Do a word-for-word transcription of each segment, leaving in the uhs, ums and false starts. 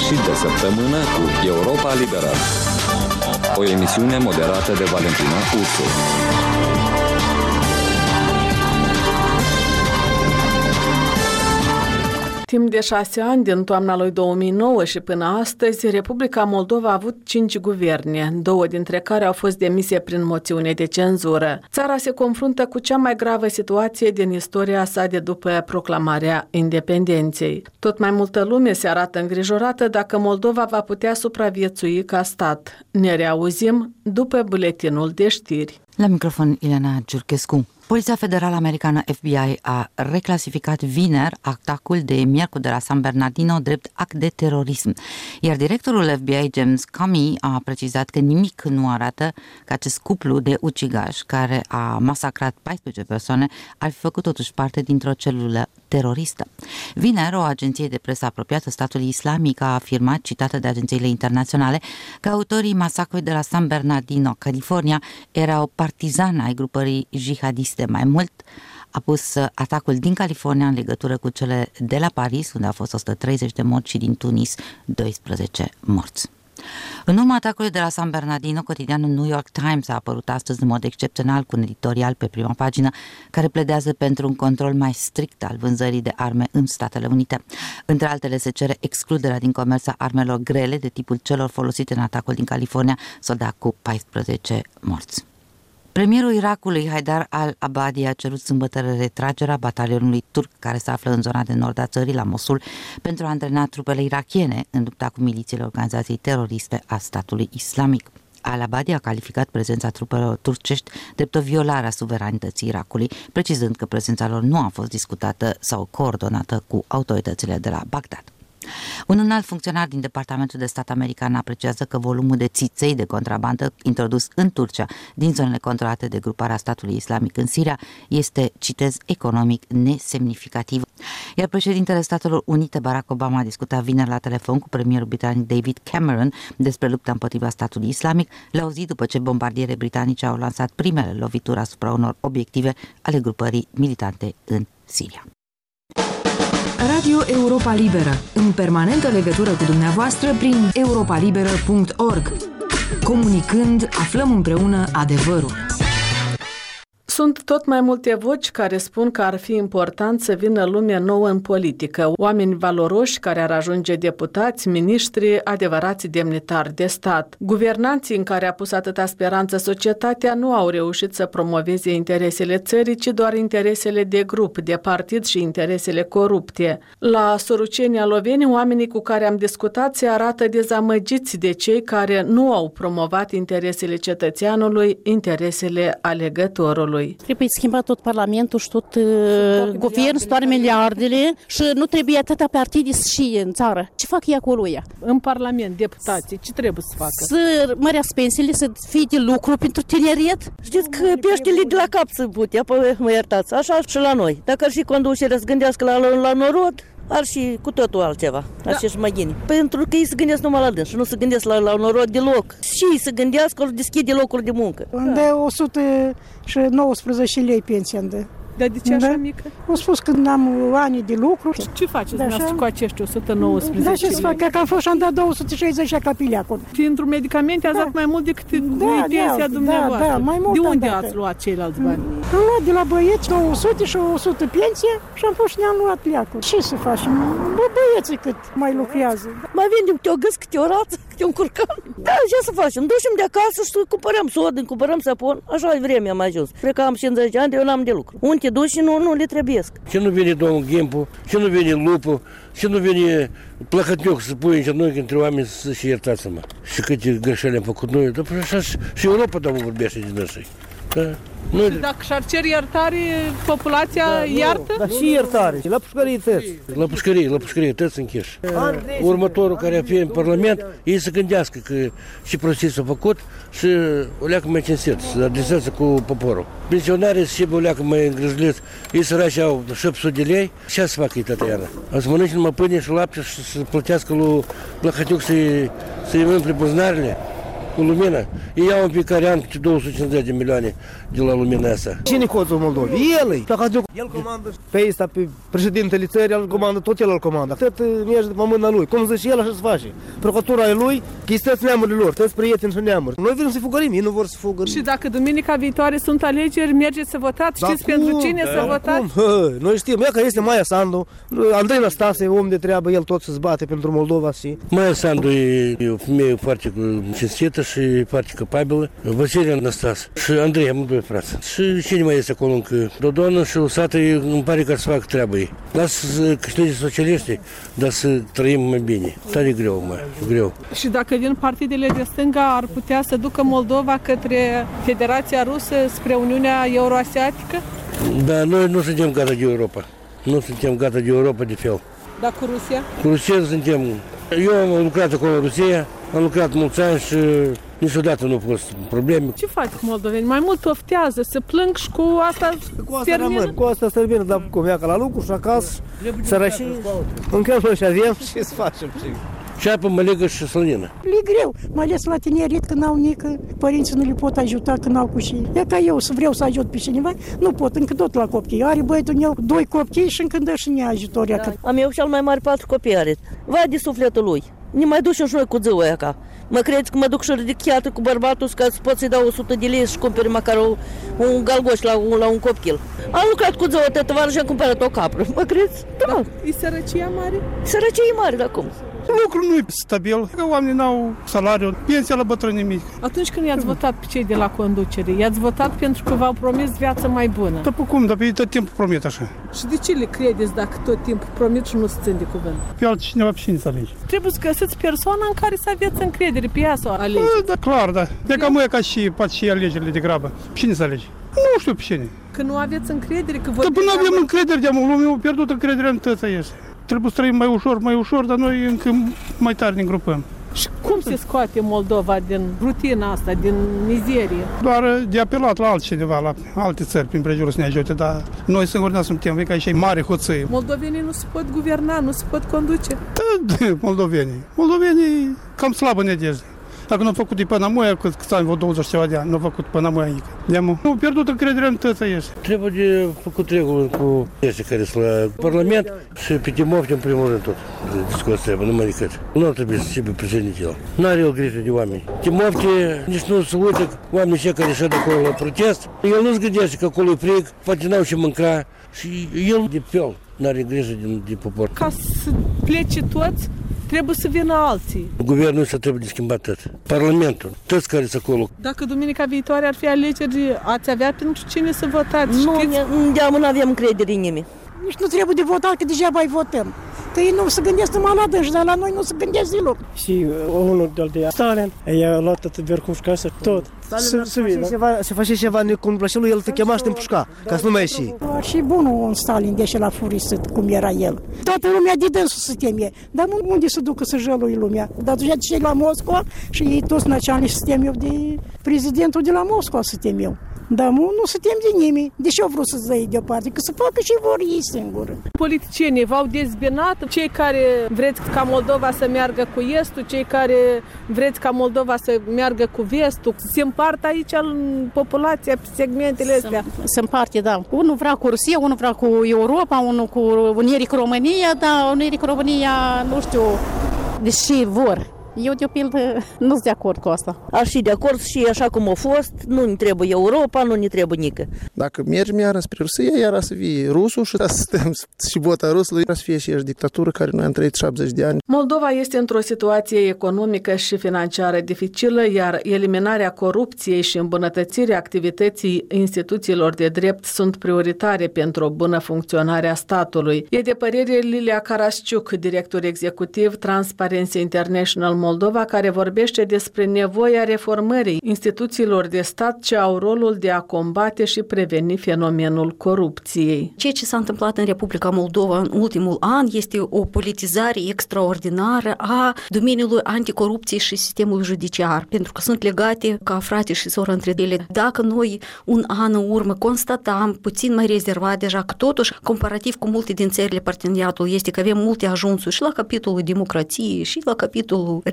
sfârșit de săptămână cu Europa Liberă. O emisiune moderată de Valentina Ursu. Timp de șase ani, din toamna lui două mii nouă și până astăzi, Republica Moldova a avut cinci guverne, două dintre care au fost demise prin moțiune de cenzură. Țara se confruntă cu cea mai gravă situație din istoria sa de după proclamarea independenței. Tot mai multă lume se arată îngrijorată dacă Moldova va putea supraviețui ca stat. Ne reauzim după buletinul de știri. La microfon, Ileana Giurchescu. Poliția Federală Americană F B I a reclasificat vineri atacul de miercuri de la San Bernardino drept act de terorism, iar directorul F B I, James Comey, a precizat că nimic nu arată că acest cuplu de ucigași care a masacrat paisprezece persoane ar fi făcut totuși parte dintr-o celulă teroristă. Vineri, o agenție de presă apropiată statului islamic a afirmat, citată de agențiile internaționale, că autorii masacrului de la San Bernardino, California, erau partizani ai grupării jihadiste. Mai mult, a pus atacul din California în legătură cu cele de la Paris, unde au fost o sută treizeci de morți, și din Tunis doisprezece morți. În urma atacului de la San Bernardino, cotidianul New York Times a apărut astăzi în mod excepțional cu un editorial pe prima pagină care pledează pentru un control mai strict al vânzării de arme în Statele Unite. Între altele, se cere excluderea din comerț a armelor grele de tipul celor folosite în atacul din California, soldat cu paisprezece morți. Premierul Irakului, Haidar al-Abadi, a cerut sâmbătă retragerea batalionului turc care se află în zona de nord a țării, la Mosul, pentru a antrena trupele irakiene în lupta cu milițiile organizației teroriste a statului islamic. Al-Abadi a calificat prezența trupelor turcești drept o violare a suveranității Irakului, precizând că prezența lor nu a fost discutată sau coordonată cu autoritățile de la Bagdad. Un înalt funcționar din Departamentul de Stat american apreciază că volumul de țiței de contrabandă introdus în Turcia din zonele controlate de gruparea statului islamic în Siria este, citez, economic nesemnificativ. Iar președintele Statelor Unite, Barack Obama, a discutat vineri la telefon cu premierul britanic David Cameron despre lupta împotriva statului islamic, la o zi după ce bombardiere britanice au lansat primele lovituri asupra unor obiective ale grupării militante în Siria. Radio Europa Liberă, în permanentă legătură cu dumneavoastră prin europa liberă punct org. Comunicând, aflăm împreună adevărul. Sunt tot mai multe voci care spun că ar fi important să vină lume nouă în politică, oameni valoroși care ar ajunge deputați, miniștri, adevărați demnitari de stat. Guvernanții în care a pus atâta speranță societatea nu au reușit să promoveze interesele țării, ci doar interesele de grup, de partid și interesele corupte. La Sorucenia Loveni, oamenii cu care am discutat se arată dezamăgiți de cei care nu au promovat interesele cetățeanului, interesele alegătorului. Trebuie schimbat tot Parlamentul și tot uh, guvernul, toate miliardele și nu trebuie atâta partide și în țară. Ce fac ei acolo ea? În Parlament, deputații, ce trebuie să facă? Să mărească pensiile, să fie de lucru pentru tineret. Știți că peștele de la cap să putea, mă iertați, așa și la noi. Dacă ar fi conducerea să gândească la, la norod, ar și cu totul altceva, da. Așa și mai gâni. Pentru că ei se gândesc numai la dâns și nu se gândesc la, la norod deloc. Și ei se gândească, ori deschide locuri de muncă. Unde o sută nouăsprezece lei pensia îmi dă. Dar de ce așa mică? Am spus că n-am ani de lucru. Ce, ce faceți dumneavoastră cu acești o sută nouăsprezece lei? Da, ce să fac? Că am fost și am dat două sute șaizeci la pileacul. Pentru medicamente ați dat mai mult decât da, pensia da, dumneavoastră. Da, da, mai mult. De unde dată. ați luat ceilalți bani? Am luat de la băieți două sute și o sută pensie și am fost și ne-am luat pileacul. Ce să facem? Bă, băieții cât mai lucrează. Mai vindem câte o gâs, câte o rață, câte un curcan. Da, ce să facem? Ducem de acasă și cumpărăm sodă, cumpărăm sapon. Așa e vremea mai ajuns. Cred că am cincizeci de ani, eu n-am de lucru. Unde te duci și nu, nu le trebuiesc. Și nu vine domnul Ghimpu, și nu vine Lupu, și nu vine Plăcătniuc să pui în genunchi între oameni să-și iertați-mă. Și câte greșeli am făcut noi, dar așa și Europa, domnul, vorbește din ăștia. Da? Noi... Și dacă și-ar cer iertare, populația da, iartă? Dar și iertare, la pușcărie tăți. La pușcărie, la pușcărie tăți închiși. Următorul care a fi în Parlament, ei să gândească că și prostii s-a făcut și o leacă mai cinstit, să adresează cu poporul. Pensionarii și o leacă mai îngrijliți, ei sărași au șapte sute de lei, ce să facă ei tătăiană? A să mănânce numai pâine și lapte și să plătească lui Plăcătiuc să-i să-i umple buzunarele. cu lumina. Ei iau în fiecare an câte două sute cincizeci de milioane de la lumina asta. Cine coțul Moldovei? El e. El comandă pe ăsta, pe președintele țării, el comandă, tot el îl comandă. Tot merge pe mâna lui. Cum zice el, așa se face. Procuratura e lui, că este neamurile lor, toți prieteni și neamuri. Noi vrem să fugărim, ei nu vor să fugă. Și dacă duminica viitoare sunt alegeri, mergeți să votați? Știți da, pentru cine da, să votați? Hă, noi știm, ea că este Maia Sandu, Andrei Năstase, om de treabă, el tot se zbate pentru Moldova și... Maia Sandu e o femeie foarte cinstită și foarte capabilă. Vasilie Năstase și Andrei, am doi frați. Și cine mai este acolo încă? Dodonă și Usată, îmi pare că să facă treaba ei. Lasă să câștige socialiștii, dar să trăim mai bine. Tare greu, mai greu. Și dacă din partidele de stânga ar putea să ducă Moldova către Federația Rusă spre Uniunea Euroasiatică? Da, noi nu suntem gata de Europa. Nu suntem gata de Europa de fel. Dar cu Rusia? Cu Rusia suntem. Eu am lucrat acolo în Rusia, am lucrat mulți ani și niciodată nu au fost probleme. Ce faci cu moldoveni? Mai mult oftează, se plâng și cu asta cu asta rămân, cu asta se termină, dar cum ia ca la lucru și acasă, sărășii, încă noi și avem și să facem. Ceapă, mălegă și slănină. E greu, mai ales la tineret, când n-au nică, părinții nu le pot ajuta când n-au cu și. E ca eu să vreau să ajut pe cineva, nu pot, încă tot la copii. Are băiatul meu doi copii și încă dă și ne ajutor. Da. Am eu cel mai mare patru copii are. Vai de sufletul lui. Ne mai ducem și noi cu zău aia ca. Mă credeți că mă duc și ridichiată cu bărbatul ca să pot să-i dau o sută de lei și cumpere măcar un, un galgoș la un, la un copil. Am lucrat cu zău atât tovară și am cumpărat o capră. Mă credeți? Da. da. E sărăcia mare? Sărăcia e mare, dar cum? Lucrul nu e stabil, că oamenii n-au salariu, pensia la bătrâni nimic. Atunci când i-ați votat pe cei de la conducere, i-ați votat pentru că v-au promis viața mai bună. Dar pe cum? Dar pe tot timpul promit așa. Și de ce le credeți dacă tot timpul promit și nu se țin de cuvânt? Pe altcineva pe cine să alegi? Trebuie să găsiți persoana în care să aveți încredere, pe ea să o alegi. Da, da, clar, da. De ca mă e ca și, poate și alegerile de grabă. Pe cine să alegi? Nu știu pe cine. Că nu aveți încredere? Că Dar până avem încredere, de-am lumea a pierdut încrederea în tăța este. Trebuie să trăim mai ușor, mai ușor, dar noi încă mai tare ne grupăm. Și cum se scoate Moldova din rutina asta, din mizerie? Doar de apelat la altcineva, la alte țări prin prejurul să ne ajute, dar noi singuri nu suntem, că aici e mare hoțăie. Moldovenii nu se pot guverna, nu se pot conduce? Da, moldovenii. Moldovenii cam slabă nedejde. Dacă nu au făcut de până Moia, câți ani, vreo douăzeci ceva de ani, nu au făcut până Moia nică. Nu au pierdut încrederea în tăța este. Trebuie de făcut regulă cu este care sunt la Parlament și pe Timofte în primul rând tot. Discuția trebuie, numai decât. Nu ar trebui să fie președinte el. N-are el grijă de oameni. Timofte nici nu se uită oamenii cei care șed acolo la protest. El nu-și gândește că acolo e frig, poate n-au și mânca și el de fel n-are grijă de, de popor. Ca să plece toți, trebuie să vină alții. Guvernul ăsta trebuie de schimbat tot. Parlamentul, toți care sunt acolo. Dacă duminica viitoare ar fi alegeri, ați avea pentru cine să votați? Nu, nu avem încredere în nimeni. Nici nu trebuie de votat, că deja mai votăm. Că ei nu se gândesc numai la dânși, dar la noi nu se gândesc deloc. Și unul de Stalin, i-a luat tot vercușca să tot. Se face ceva necumplă și lui el te chema și te împușca, ca să nu mai ieși. Ar fi bunul un Stalin, deși l-a furisit, cum era el. Toată lumea de dânsul se temie. Dar unde se ducă să jălui lumea? Dar deja cei la Moscova și ei toți naționaliști se temiau de prezidentul de la Moscova se temiau. Dar nu, nu se tem de nimeni, deși au vrut să se dea deoparte, că să facă și vor ei singuri. Politicienii v-au dezbinat, cei care vreți ca Moldova să meargă cu estul, cei care vreți ca Moldova să meargă cu vestul, se împart aici în populația, pe segmentele astea. Se, se împarte, da. Unul vrea cu Rusia, unul vrea cu Europa, unul cu Unirii cu România, dar Unirii cu România, nu știu, deși vor. Eu, de pildă, nu sunt de acord cu asta. Aș fi de acord și așa cum a fost, nu ne trebuie Europa, nu ne trebuie nică. Dacă mergem iară spre Rusia, iară să fie rusul și să stăm și bota rusului, să fie și dictatură care noi am trăit șaptezeci de ani. Moldova este într-o situație economică și financiară dificilă, iar eliminarea corupției și îmbunătățirea activității instituțiilor de drept sunt prioritare pentru o bună funcționare a statului. E de părere Lilia Carasciuc, director executiv Transparency International Moldova, care vorbește despre nevoia reformării instituțiilor de stat ce au rolul de a combate și preveni fenomenul corupției. Ceea ce s-a întâmplat în Republica Moldova în ultimul an este o politizare extraordinară a domeniului anticorupție și sistemului judiciar, pentru că sunt legate ca frate și soră între ele. Dacă noi un an în urmă constatam puțin mai rezervat deja că totuși, comparativ cu multe din țările parteneriatului, este că avem multe ajunsuri și la capitolul democrație și la capitolul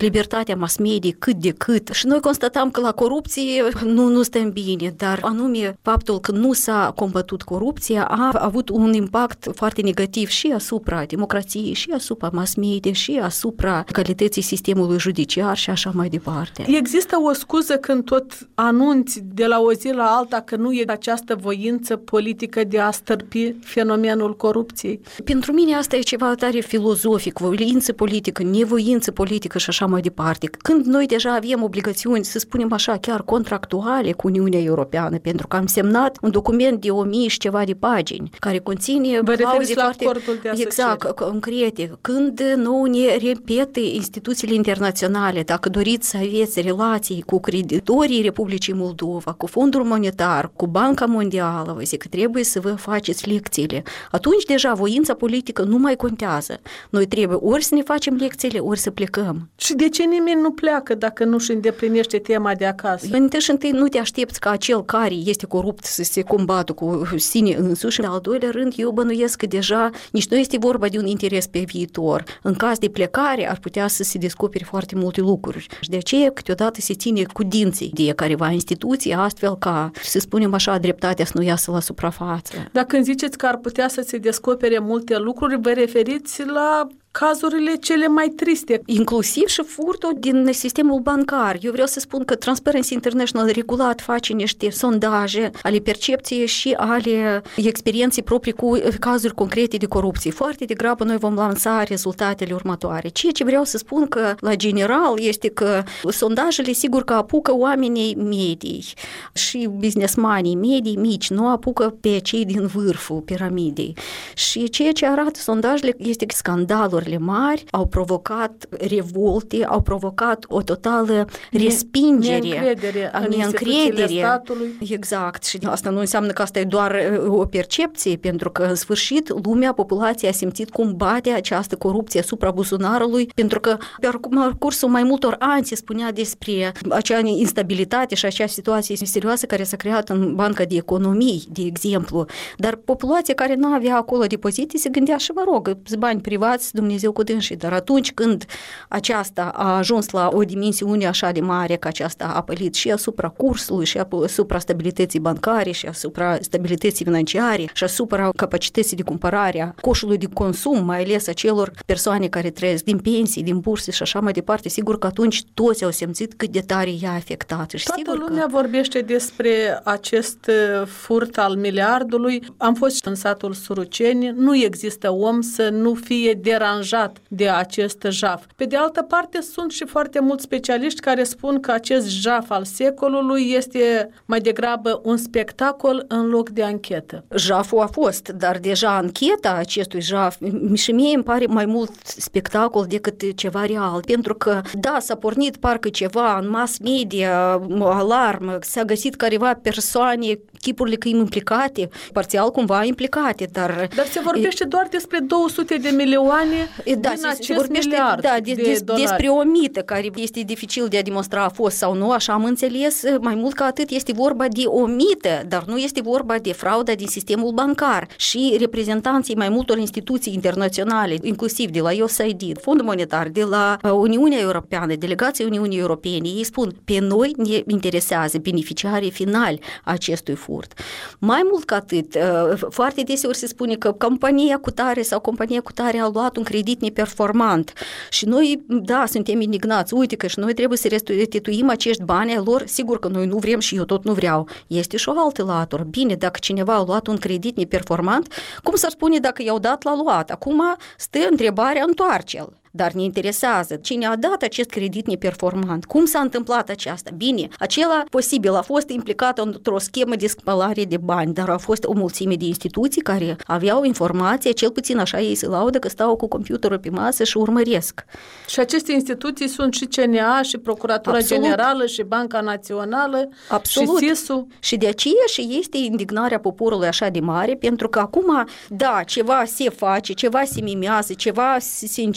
libertatea mass media cât de cât. Și noi constatăm că la corupție nu, nu stăm bine, dar anume faptul că nu s-a combătut corupția a avut un impact foarte negativ și asupra democrației, și asupra mass media, și asupra calității sistemului judiciar și așa mai departe. Există o scuză când tot anunți de la o zi la alta că nu e această voință politică de a stârpi fenomenul corupției? Pentru mine asta e ceva tare filozofic, voință politică, nevoință politică și așa mai departe. Când noi deja avem obligațiuni, să spunem așa, chiar contractuale cu Uniunea Europeană, pentru că am semnat un document de o mie și ceva de pagini, care conține clauze foarte exact, concrete. Când nou ne repete instituțiile internaționale, dacă doriți să aveți relații cu creditorii Republicii Moldova, cu Fondul Monetar, cu Banca Mondială, vă zic că trebuie să vă faceți lecțiile. Atunci deja voința politică nu mai contează. Noi trebuie ori să ne facem lecțiile, ori să plecăm. Și de ce nimeni nu pleacă dacă nu își îndeplinește tema de acasă? Întâi și întâi nu te aștepți ca acel care este corupt să se combată cu sine însuși. În al doilea rând, eu bănuiesc că deja nici nu este vorba de un interes pe viitor. În caz de plecare ar putea să se descopere foarte multe lucruri. Și de aceea câteodată se ține cu dinții de careva instituție, astfel ca, să spunem așa, dreptatea să nu iasă la suprafață. Dacă îmi ziceți că ar putea să se descopere multe lucruri, vă referiți la cazurile cele mai triste. Inclusiv și furtul din sistemul bancar. Eu vreau să spun că Transparency International regulat face niște sondaje ale percepției și ale experienței proprii cu cazuri concrete de corupție. Foarte degrabă noi vom lansa rezultatele următoare. Ceea ce vreau să spun că, la general, este că sondajele sigur că apucă oamenii medii și businessmanii medii mici, nu apucă pe cei din vârful piramidei. Și ceea ce arată sondajele este că scandaluri mari au provocat revolte, au provocat o totală respingere, neîncredere a neîncredere statului. Exact. Și asta nu înseamnă că asta e doar o percepție, pentru că în sfârșit lumea, populația a simțit cum bate această corupție asupra buzunarului, pentru că pe parcursul mai multor ani se spunea despre acea instabilitate și acea situație serioasă care s-a creat în Banca de Economii, de exemplu. Dar populația care nu avea acolo depozite se gândea și, mă rog, bani privați, Dumnezeu cu dânsii, dar atunci când aceasta a ajuns la o dimensiune așa de mare, că aceasta a apălit și asupra cursului, și asupra stabilității bancare, și asupra stabilității financiare, și asupra capacității de cumpărare a coșului de consum, mai ales a celor persoane care trăiesc din pensii, din burse și așa mai departe, sigur că atunci toți au simțit cât de tare i-a afectat. Și toată sigur lumea că... vorbește despre acest furt al miliardului. Am fost în satul Suruceni, nu există om să nu fie deranjat de acest jaf. Pe de altă parte, sunt și foarte mulți specialiști care spun că acest jaf al secolului este mai degrabă un spectacol în loc de anchetă. Jaful a fost, dar deja ancheta acestui jaf și mie îmi pare mai mult spectacol decât ceva real, pentru că, da, s-a pornit parcă ceva în mass media, alarmă, s-a găsit careva persoane, chipurile că implicate, parțial cumva implicate, dar... Dar se vorbește e... doar despre două sute de milioane da, din se, acest se vorbește, miliard da, de, de de, dolari. Despre o mită care este dificil de a demonstra a fost sau nu, așa am înțeles, mai mult ca atât este vorba de o mită, dar nu este vorba de frauda din sistemul bancar. Și reprezentanții mai multor instituții internaționale, inclusiv de la U S A I D, Fondul Monetar, de la Uniunea Europeană, delegația Uniunii Europene, ei spun, pe noi ne interesează beneficiarii finali acestui furt. Mai mult ca atât, foarte deseori se spune că compania cutare sau compania cutare a luat un credit neperformant și noi, da, suntem indignați, uite că și noi trebuie să restituim acești bani ai lor, sigur că noi nu vrem și eu tot nu vreau. Este și o altă latură. Bine, dacă cineva a luat un credit neperformant, cum s-ar spune dacă i-au dat la luat? Acum stă întrebarea, întoarce-l. Dar ne interesează cine a dat acest credit neperformant, cum s-a întâmplat aceasta. Bine, acela posibil a fost implicat într-o schemă de spălare de bani, dar a fost o mulțime de instituții care aveau informație, cel puțin așa ei se laudă că stau cu computerul pe masă și urmăresc. Și aceste instituții sunt și C N A, și Procuratura Absolut. Generală, și Banca Națională, Absolut. și S I S-ul. Și de aceea și este indignarea poporului așa de mare, pentru că acum, da, ceva se face, ceva se mimează, ceva se încearcă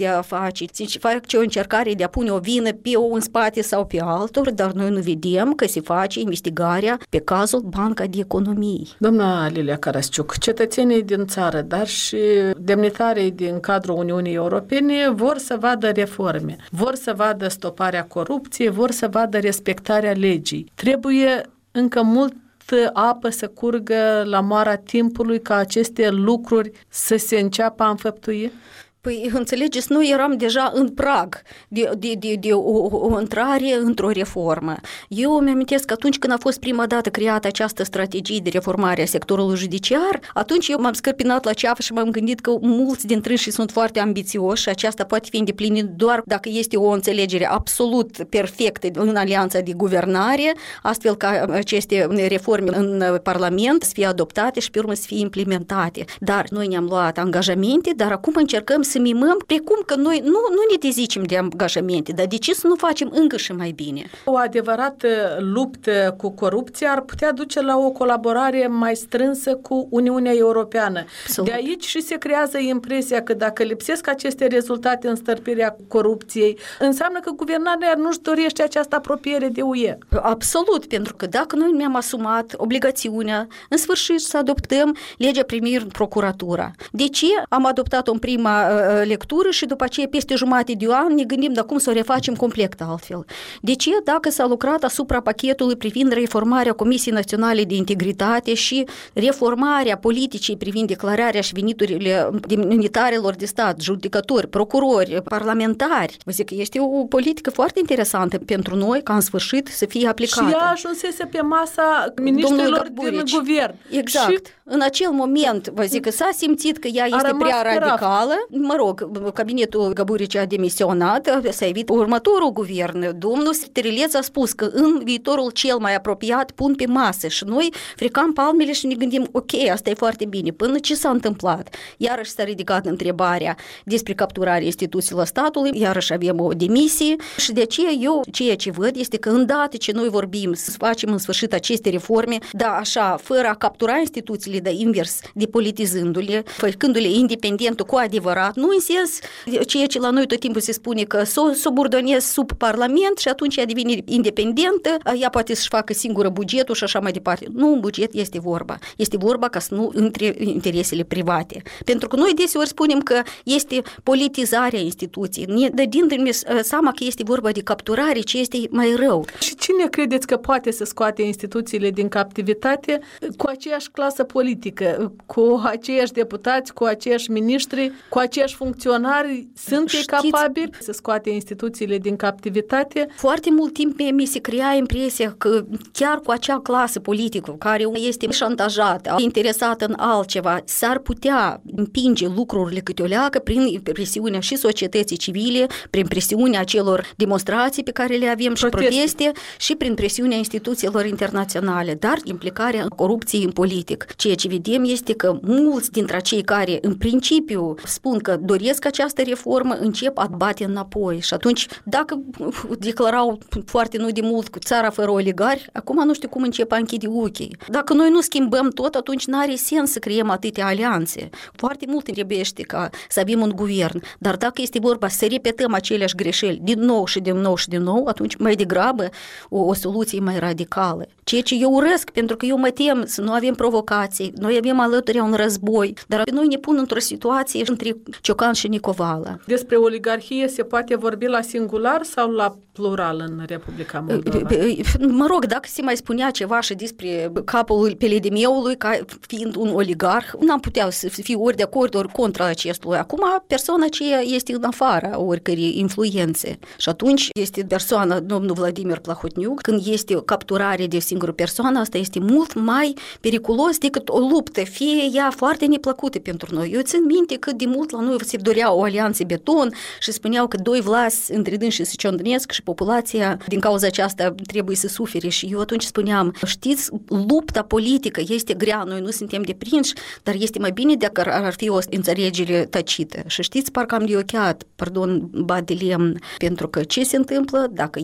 de a face, se face o încercare de a pune o vină pe o în spate sau pe altor, dar noi nu vedem că se face investigarea pe cazul Banca de Economie. Doamna Lilia Carasciuc, cetățenii din țară, dar și demnitarii din cadrul Uniunii Europene vor să vadă reforme, vor să vadă stoparea corupției, vor să vadă respectarea legii. Trebuie încă mult apă să curgă la moara timpului ca aceste lucruri să se înceapă a înfăptui? Păi, înțelegeți, noi eram deja în prag de, de, de, de o, o intrare într-o reformă. Eu îmi amintesc că atunci când a fost prima dată creată această strategie de reformare a sectorului judiciar, atunci eu m-am scărpinat la ceafă și m-am gândit că mulți dintre ei sunt foarte ambițioși și aceasta poate fi îndeplinit doar dacă este o înțelegere absolut perfectă în alianța de guvernare, astfel ca aceste reforme în Parlament să fie adoptate și pe urmă să fie implementate. Dar noi ne-am luat angajamente, dar acum încercăm să mimăm, precum că noi nu, nu ne dezicem de angajamente, dar de ce să nu facem încă și mai bine? O adevărată luptă cu corupția ar putea duce la o colaborare mai strânsă cu Uniunea Europeană. Absolut. De aici și se creează impresia că dacă lipsesc aceste rezultate în stărpirea corupției, înseamnă că guvernarea nu-și dorește această apropiere de U E. Absolut, pentru că dacă noi mi-am asumat obligațiunea în sfârșit să adoptăm legea privind procuratura. De ce am adoptat-o în prima lectură și după aceea peste jumătate de an ne gândim de cum să o refacem complet altfel? De ce dacă s-a lucrat asupra pachetului privind reformarea Comisiei Naționale de Integritate și reformarea politicii privind declararea și veniturile demnitarilor de stat, judecători, procurori, parlamentari, vă zic că este o politică foarte interesantă pentru noi ca în sfârșit să fie aplicată. Și ea ajunsese pe masa ministrilor din guvern. Exact. Și în acel moment, vă zic că s-a simțit că ea este prea radicală. Mă rog, cabinetul Gaburici a demisionat, s-a evit următorul guvern. Domnul Strileț a spus că în viitorul cel mai apropiat pun pe masă și noi fricam palmele și ne gândim, ok, asta e foarte bine. Până ce s-a întâmplat? Iarăși s-a ridicat întrebarea despre capturarea instituțiilor statului, iarăși avem o demisie și de aceea eu ceea ce văd este că îndată ce noi vorbim să facem în sfârșit aceste reforme, da, așa, fără a captura instituțiile, dar invers, depolitizându-le, făcându-le independente cu adevărat, nu în sens ceea ce la noi tot timpul se spune că s-o subordonez sub Parlament și atunci ea devine independentă, ea poate să-și facă singură bugetul și așa mai departe. Nu, un buget este vorba. Este vorba ca să nu între interesele private. Pentru că noi deseori spunem că este politizarea instituției. Ne dădindu-ne seama că este vorba de capturare, ce este mai rău. Și cine credeți că poate să scoate instituțiile din captivitate cu aceeași clasă politică, cu aceiași deputați, cu aceiași miniștri, cu aceiași funcționari? Sunt ei capabili să scoate instituțiile din captivitate? Foarte mult timp mi se crea impresia că chiar cu acea clasă politică care este șantajată, interesată în altceva, s-ar putea împinge lucrurile câte o leacă prin presiunea și societății civile, prin presiunea celor demonstrații pe care le avem și proteste, proteste și prin presiunea instituțiilor internaționale, dar implicarea corupției în politic. Ceea ce vedem este că mulți dintre cei care în principiu spun că doresc această reformă încep a bate înapoi și atunci dacă declarau foarte nu de mult cu țara fără oligari, acum nu știu cum încep a închide ochii. Dacă noi nu schimbăm tot, atunci n-are sens să creăm atâtea alianțe. Foarte mult îmi trebuiește ca să avem un guvern, dar dacă este vorba să repetăm aceleași greșeli din nou și din nou și din nou, atunci mai degrabă o, o soluție mai radicală. Ceea ce eu urăsc, pentru că eu mă tem să nu avem provocații, noi avem alături un război, dar noi ne pun într-o situație între Ciocan și Nicovală. Despre oligarhie se poate vorbi la singular sau la plural în Republica Moldova? Mă rog, dacă se mai spunea ceva și despre capul Peledemeului ca fiind un oligarh, n-am putea să fiu ori de acord, ori contra acestui. Acum, persoana aceea este în afara oricărei influențe. Și atunci este persoana domnul Vladimir Plahotniuc. Când este o capturare de o singură persoană, asta este mult mai periculos decât o luptă, fie ea foarte neplăcută pentru noi. Eu țin minte cât de mult la noi se dorea o alianță beton și spuneau că doi vlasi între dâns și se ciondănesc și populația din cauza aceasta trebuie să sufere. Și eu atunci spuneam, știți, lupta politică este grea, noi nu suntem deprinși, dar este mai bine dacă ar fi o înțelegere tacită. Și știți, parcă am de ochiat, pardon, bat de lemn, pentru că ce se întâmplă dacă ești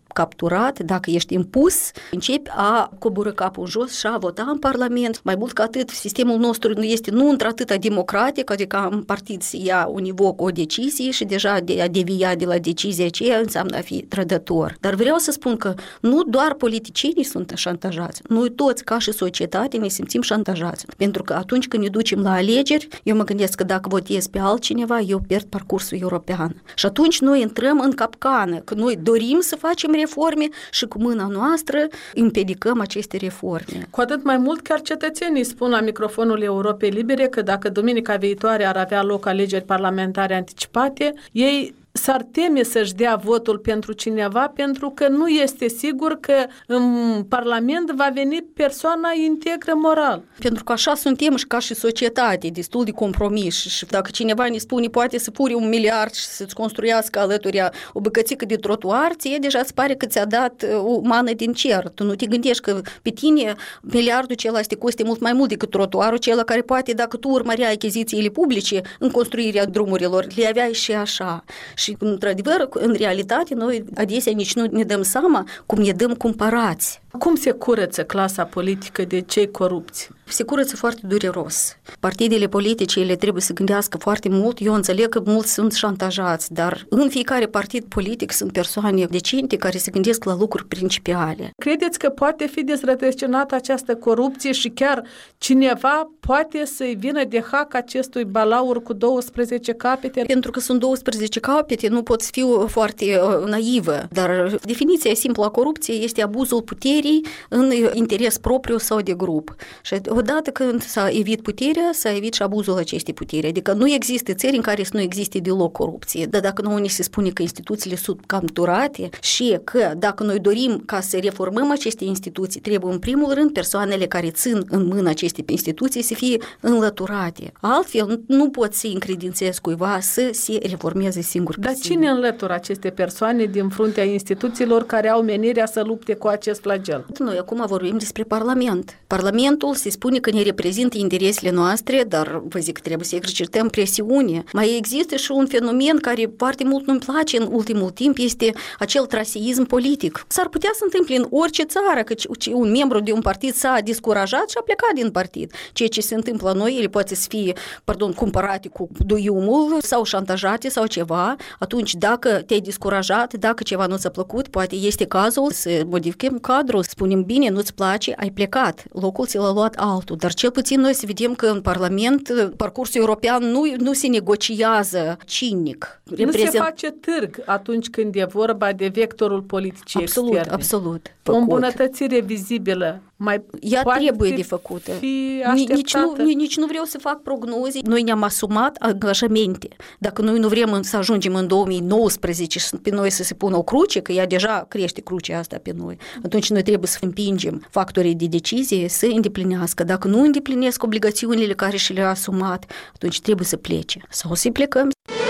capturat, dacă ești impus, începi a coborî capul în jos și a vota în Parlament. Mai mult ca atât, sistemul nostru nu este nu într-atâta democratic, adică în partid se ia univoc o decizie și deja de a devia de la decizia aceea înseamnă a fi trădător. Dar vreau să spun că nu doar politicienii sunt șantajați, noi toți, ca și societate, ne simțim șantajați. Pentru că atunci când ne ducem la alegeri, eu mă gândesc că dacă votez pe altcineva, eu pierd parcursul european. Și atunci noi intrăm în capcană, că noi dorim să facem reforme și cu mâna noastră împiedicăm aceste reforme. Cu atât mai mult, chiar cetățenii spun la microfonul Europei Libere că dacă duminica viitoare ar avea loc alegeri parlamentare anticipate, ei s-ar teme să-și dea votul pentru cineva pentru că nu este sigur că în Parlament va veni persoana integră moral. Pentru că așa suntem și ca și societate, destul de compromis. Și dacă cineva ne spune poate să puri un miliard și să-ți construiască alături o bucățică de trotuar, ție deja îți pare că ți-a dat o mană din cer. Tu nu te gândești că pe tine miliardul acela te coste mult mai mult decât trotuarul acela care poate, dacă tu urmăreai achizițiile publice în construirea drumurilor, le aveai și așa. Și, într-adevăr, în realitate, noi adesea nici nu ne dăm seama cum ne dăm cumpărați. Cum se curăță clasa politică de cei corupți? Se curăță foarte dureros. Partidele politice, ele trebuie să gândească foarte mult. Eu înțeleg că mulți sunt șantajați, dar în fiecare partid politic sunt persoane decente care se gândesc la lucruri principiale. Credeți că poate fi dezrădăcinată această corupție și chiar cineva poate să-i vină de hac acestui balaur cu douăsprezece capete? Pentru că sunt douăsprezece capete, nu pot fi foarte uh, naivă, dar definiția simplă a corupției este abuzul puterii în interes propriu sau de grup. Și odată când s-a evit puterea, s-a evit și abuzul acestei puteri. Adică nu există țări în care să nu existe deloc corupție. Dar dacă nouă ni se spune că instituțiile sunt capturate și că dacă noi dorim ca să reformăm aceste instituții, trebuie în primul rând persoanele care țin în mână aceste instituții să fie înlăturate. Altfel nu poți să încredințezi cuiva să se reformeze singur. Dar cine înlătură aceste persoane din fruntea instituțiilor care au menirea să lupte cu acest flagel? Noi acum vorbim despre Parlament. Parlamentul se spune că ne reprezintă interesele noastre, dar vă zic că trebuie să exercităm presiune. Mai există și un fenomen care foarte mult nu-mi place în ultimul timp, este acel traseism politic. S-ar putea să întâmple în orice țară că un membru de un partid s-a descurajat și a plecat din partid. Ceea ce se întâmplă la noi, ele poate să fie, pardon, cumpărate cu duiumul sau șantajate sau ceva. Atunci, dacă te-ai descurajat, dacă ceva nu ți-a plăcut, poate este cazul să modificăm cadrul, spunem bine, nu-ți place, ai plecat, locul ți l-a luat altul. Dar cel puțin noi să vedem că în Parlament parcursul european nu, nu se negociază cinic. Nu Reprezent... se face târg atunci când e vorba de vectorul politicii absolut, externe. Absolut, o îmbunătățire vizibilă mai ea trebuie de făcută. Nici nu, nici nu vreau să fac prognoze. Noi ne-am asumat angajamente. Dacă noi nu vrem să ajungem în două mii nouăsprezece și pe noi să se pună o cruce, că ea deja crește crucea asta pe noi, atunci noi trebuie să împingem factorii de decizie să îndeplinească. Dacă nu îndeplinesc obligațiunile care și le-au asumat, atunci trebuie să plece. Sau să plecăm.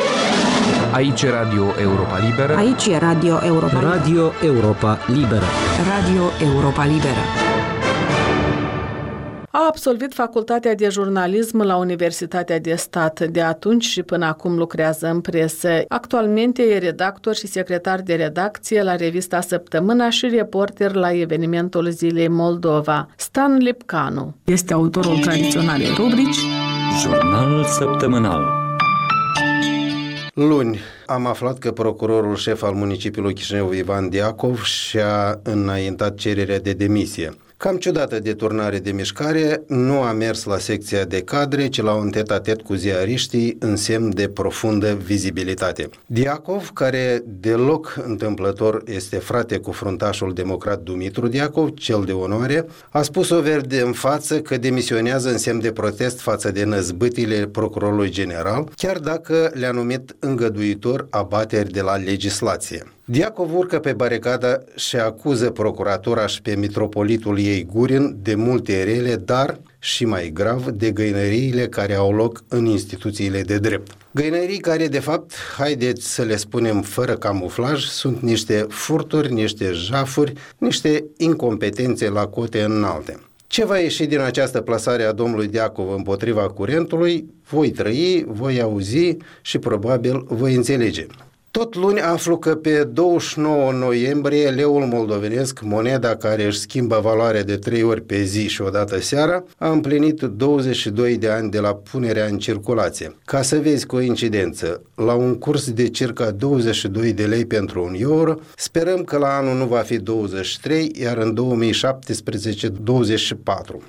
Aici e Radio Europa Liberă. Aici e Radio Europa Liberă. Radio Europa Liberă. Radio Europa Liberă. A absolvit facultatea de jurnalism la Universitatea de Stat. De atunci și până acum lucrează în presă. Actualmente e redactor și secretar de redacție la revista Săptămâna și reporter la evenimentul Zilei Moldova. Stan Lipcanu este autorul tradiționalei rubrici Jurnal Săptămânal. Luni am aflat că procurorul șef al municipiului Chișinău, Ivan Diacov, și-a înaintat cererea de demisie. Cam ciudată deturnare de mișcare, nu a mers la secția de cadre, ci la un tet-a-tet cu ziariștii în semn de profundă vizibilitate. Diacov, care deloc întâmplător este frate cu fruntașul democrat Dumitru Diacov, cel de onoare, a spus-o verde în față că demisionează în semn de protest față de năzbâtile procurorului general, chiar dacă le-a numit îngăduitor abateri de la legislație. Diacov urcă pe baricada și acuză procuratura și pe mitropolitul ei Gurin de multe rele, dar, și mai grav, de găinăriile care au loc în instituțiile de drept. Găinării care, de fapt, haideți să le spunem fără camuflaj, sunt niște furturi, niște jafuri, niște incompetențe la cote înalte. Ce va ieși din această plasare a domnului Diacov împotriva curentului, voi trăi, voi auzi și probabil voi înțelege. Tot luni aflu că pe douăzeci și nouă noiembrie leul moldovenesc, moneda care își schimbă valoarea de trei ori pe zi și o dată seara, a împlinit douăzeci și doi de ani de la punerea în circulație. Ca să vezi coincidență, la un curs de circa douăzeci și doi de lei pentru un euro, sperăm că la anul nu va fi douăzeci și trei, iar în două mii șaptesprezece douăzeci și patru.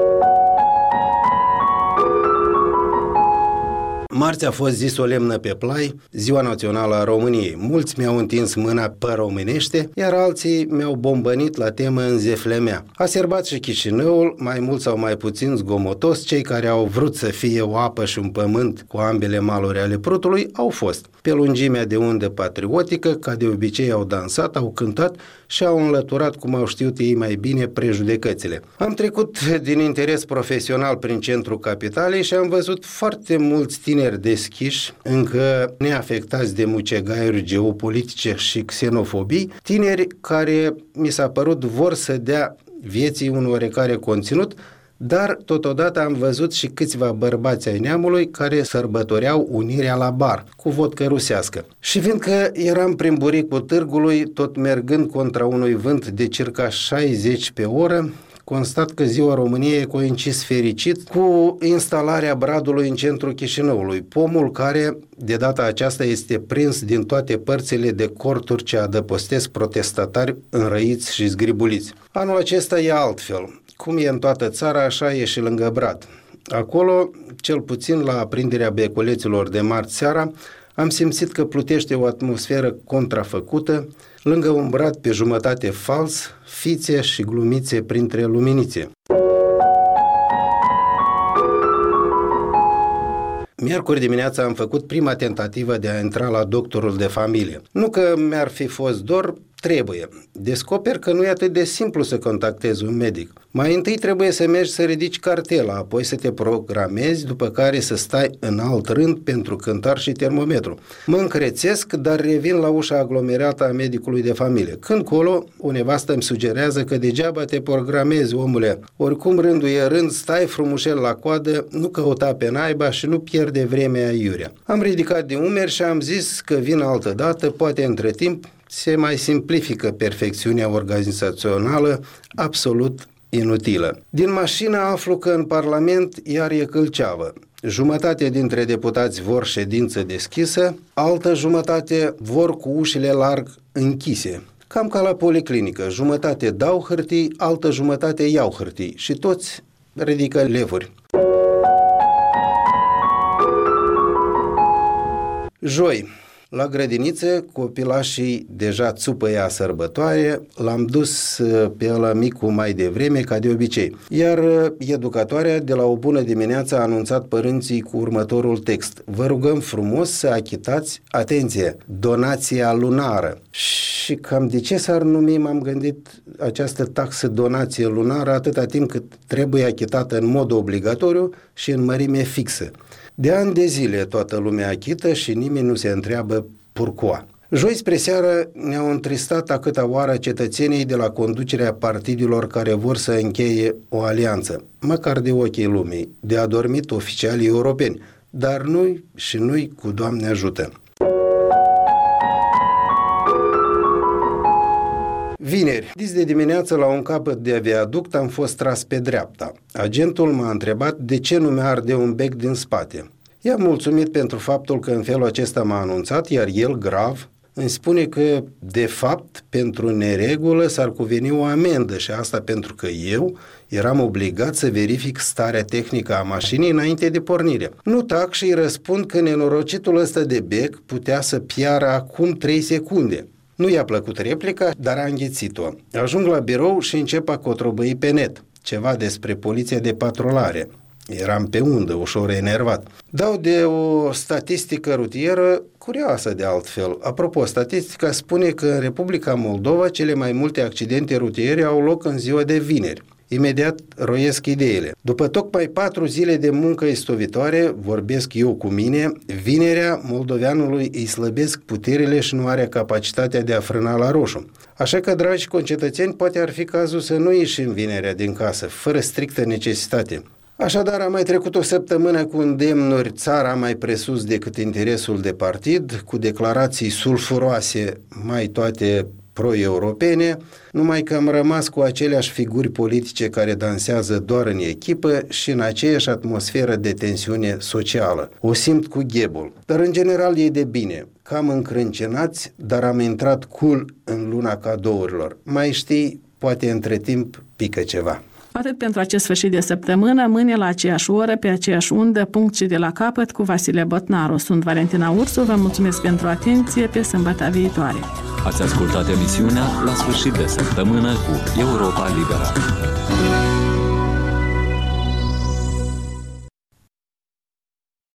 Marți a fost zi solemnă pe Plai, Ziua Națională a României. Mulți mi-au întins mâna pe românește, iar alții mi-au bombănit la temă în zeflemea. A serbat și Chișinăul, mai mult sau mai puțin zgomotos, cei care au vrut să fie o apă și un pământ cu ambele maluri ale Prutului au fost. Pe lungimea de undă patriotică, ca de obicei au dansat, au cântat și au înlăturat, cum au știut ei mai bine, prejudecățile. Am trecut din interes profesional prin centrul capitalei și am văzut foarte mulți tineri deschiși, încă neafectați de mucegaiuri geopolitice și xenofobii, tineri care, mi s-a părut, vor să dea vieții un oarecare conținut, dar totodată am văzut și câțiva bărbați ai neamului care sărbătoreau unirea la bar, cu vodcă rusească. Și fiindcă eram prin buricul târgului, tot mergând contra unui vânt de circa șaizeci pe oră, constat că Ziua României a coincis fericit cu instalarea bradului în centrul Chișinăului, pomul care de data aceasta este prins din toate părțile de corturi ce adăpostesc protestatari înrăiți și zgribuliți. Anul acesta e altfel. Cum e în toată țara, așa e și lângă brad. Acolo, cel puțin la aprinderea beculeților de marți seara, am simțit că plutește o atmosferă contrafăcută, lângă un brad pe jumătate fals, fițe și glumițe printre luminițe. Miercuri dimineața am făcut prima tentativă de a intra la doctorul de familie. Nu că mi-ar fi fost dor, trebuie. Descoper că nu e atât de simplu să contactezi un medic. Mai întâi trebuie să mergi să ridici cartela, apoi să te programezi, după care să stai în alt rând pentru cântar și termometru. Mă încrețesc, dar revin la ușa aglomerată a medicului de familie. Când colo, o nevastă îmi sugerează că degeaba te programezi, omule. Oricum rândul e rând, stai frumușel la coadă, nu căuta pe naiba și nu pierde vremea iurea. Am ridicat din umeri și am zis că vin altă dată, poate între timp se mai simplifică perfecțiunea organizațională absolut inutilă. Din mașină aflu că în Parlament iar e câlceavă. Jumătate dintre deputați vor ședință deschisă, altă jumătate vor cu ușile larg închise. Cam ca la policlinică, jumătate dau hârtii, altă jumătate iau hârtii și toți ridică levuri. Joi, la grădiniță, copilașii deja țupăia sărbătoare, l-am dus pe ăla micu mai devreme, ca de obicei. Iar educatoarea de la o bună dimineață a anunțat părinții cu următorul text. Vă rugăm frumos să achitați, atenție, donația lunară. Și cam de ce s-ar numi, m-am gândit, această taxă donație lunară atâta timp cât trebuie achitată în mod obligatoriu și în mărime fixă. De ani de zile toată lumea achită și nimeni nu se întreabă pourquoi. Joi spre seară ne-au întristat a câta oară cetățenii de la conducerea partidelor care vor să încheie o alianță, măcar de ochii lumii, de adormit oficialii europeni, dar nu și nu-i cu Doamne ajută. Vineri, dis de dimineață la un capăt de viaduct am fost tras pe dreapta. Agentul m-a întrebat de ce nu mi-arde un bec din spate. I-am mulțumit pentru faptul că în felul acesta m-a anunțat, iar el, grav, îmi spune că, de fapt, pentru neregulă s-ar cuveni o amendă și asta pentru că eu eram obligat să verific starea tehnică a mașinii înainte de pornire. Nu tac și îi răspund că nenorocitul ăsta de bec putea să piară acum trei secunde. Nu i-a plăcut replica, dar a înghițit-o. Ajung la birou și încep a cotrobăi pe net ceva despre poliția de patrulare. Eram pe undă, ușor enervat. Dau de o statistică rutieră curioasă de altfel. Apropo, statistica spune că în Republica Moldova cele mai multe accidente rutiere au loc în ziua de vineri. Imediat roiesc ideile. După tocmai patru zile de muncă istovitoare, vorbesc eu cu mine, vinerea moldoveanului îi slăbesc puterile și nu are capacitatea de a frâna la roșu. Așa că, dragi concetățeni, poate ar fi cazul să nu ieșim vinerea din casă, fără strictă necesitate. Așadar, a mai trecut o săptămână cu îndemnuri țara mai presus decât interesul de partid, cu declarații sulfuroase, mai toate pro-europene, numai că am rămas cu aceleași figuri politice care dansează doar în echipă și în aceeași atmosferă de tensiune socială. O simt cu ghebul, dar în general e de bine. Cam încrâncenați, dar am intrat cool în luna cadourilor. Mai știi, poate între timp pică ceva. Atât pentru acest sfârșit de săptămână, mâine la aceeași oră, pe aceeași undă, punct și de la capăt cu Vasile Botnaru. Sunt Valentina Ursu, vă mulțumesc pentru atenție, pe sâmbătă viitoare. Ați ascultat emisiunea La sfârșit de săptămână cu Europa Liberă.